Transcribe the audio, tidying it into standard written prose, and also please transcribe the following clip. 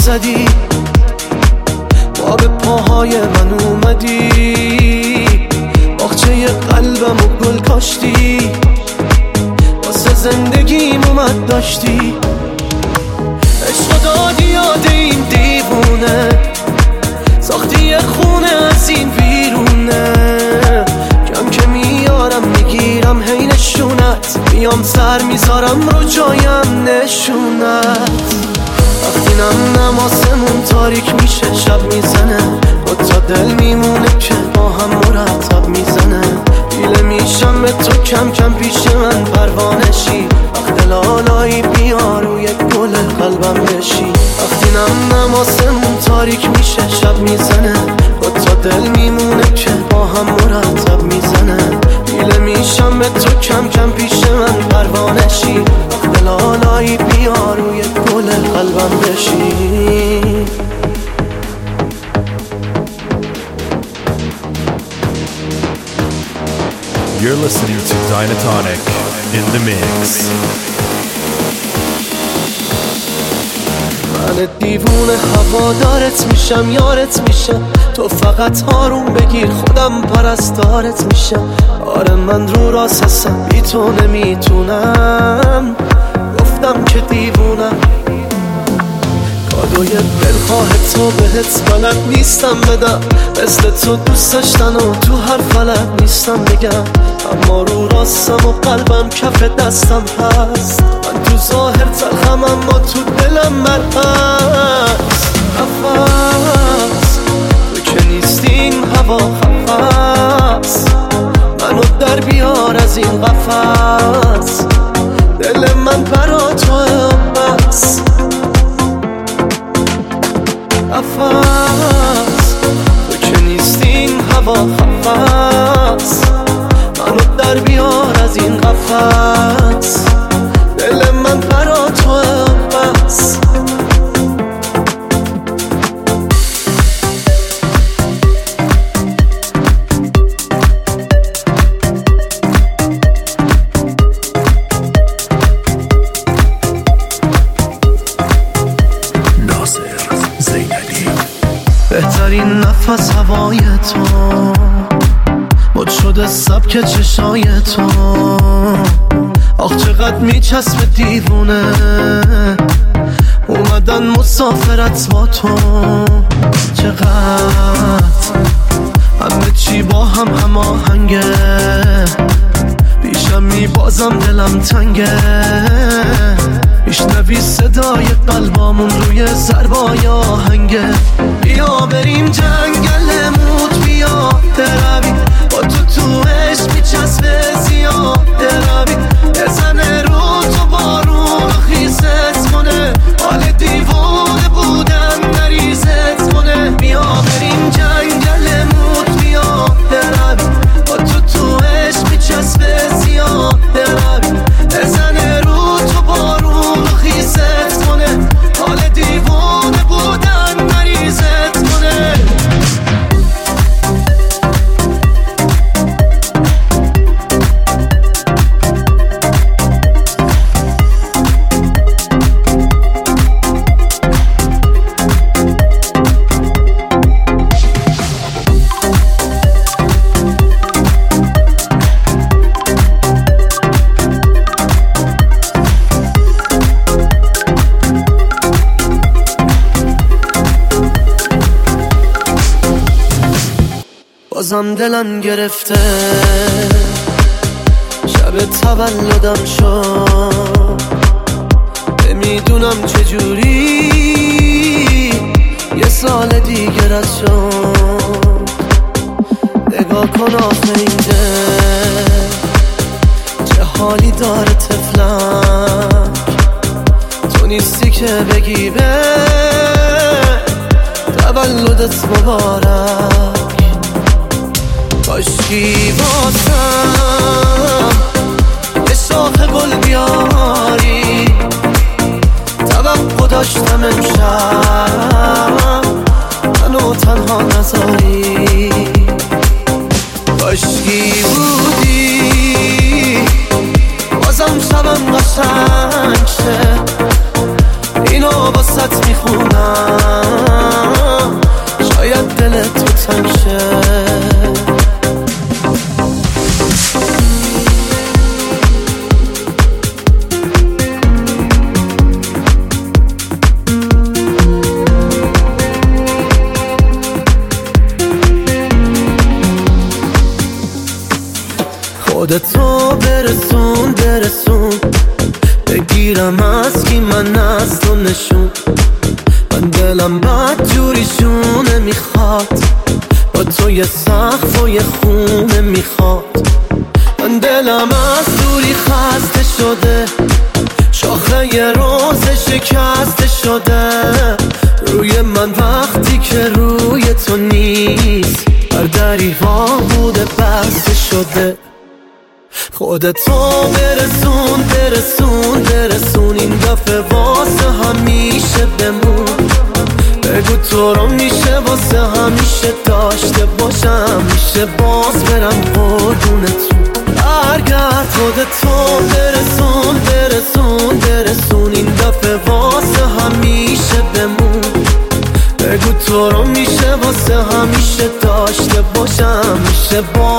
زدی، با به پاهای من اومدی، باغچه قلبم و گل کاشتی، واسه زندگیم اومد داشتی. عشق دادی یاد این دیوونه، ساختی یه خونه از این بیرونه، کم که میارم میگیرم هی نشونت، میام سر میذارم رو جایم نشونت. وقتی نم آسمون تاریک میشه شب میزنه، تا دل میمونه که با هم مرتب میزنه، دیله میشم به تو کم کم پیش من پروانشی، وقت لالایی بیا روی گل قلبم بشی. وقتی نم آسمون تاریک میشه شب میزنه، تا دل میمونه که با هم مرتب میزنه، دیله میشم به تو کم کم پیش من پروانشی، وقت لالایی بیا روی گل قلبم بشی. You're listening to Dynatonic in the mix. من دیوونه هوادارت میشم، یارت میشم، تو فقط آروم بگیر خودم پرستارت میشم. آره من رو راست هستم، بی تو نمیتونم، گفتم که دیوونم. کادوی دلخواه تو بهت بلد نیستم بدم، مثل تو دوست داشتن و تو هر فلک نیستم بگم، اما رو راستم و قلبم کف دستم هست. من تو ظاهر تلخم اما تو دلم مرهست. نفس تو که نیستی این هوا خفست، منو در بیار از این قفس، دل من برا تو بس. نفس تو که نیستی این هوا خفست، منو در بیار از این قفس، دل من برا تو بس. بهترین نفس هوای تو، مد شده سبک چشای تو، آخ چقدر میچسب دیوونه، اومدن مسافرت با تو. چقدر همه چی با هم هماهنگه، پیشم میبازم دلم تنگه، میشنوی صدای قلبامون روی ضربای آهنگه. بیا بریم جنگل موت، بیا دروی با تو عشق میچسبه زیاده روی، بزنه رو تو بارون خیست کنه، حال دیوونه بودن نریزت کنه. بیا بریم جنگل موت، بیا دروی با تو عشق میچسبه زیاده روی، بزنه رو تو بارون خیست کنه، حال دیوونه بودن نریزت کنه. بازم دلم گرفته، شب تولدم شد، نمیدونم چجوری یه سال دیگه رد شد. نگاه کن آخه این دل چه حالی داره تفلک، تو نیستی که بگی به تولدت مبارک. کاشکی واسم یه شاخ گل بیاری، توقع داشتم امشب منو تنها نذاری. کاشکی بودی بازم شبم قشنگ شه، اینو واسط میخونم دلم از کی من از تو نشون، من دلم بد جوریشونه میخواد، با تو یه سقف و یه خونه میخواد. من دلم از دوری خسته شده، شاخه یه روز شکسته شده، روی من وقتی که روی تو نیست، بر دریها بوده بسته شده. خودتو برسون برسون برسون، این دفعه واسه همیشه بمون، بگو تو رو میشه واسه همیشه داشته باشم، میشه باز برم قربونتون. برگرد خودتو برسون برسون برسون، این دفعه واسه همیشه بمون، بگو تو رو میشه واسه همیشه داشته باشم، میشه باز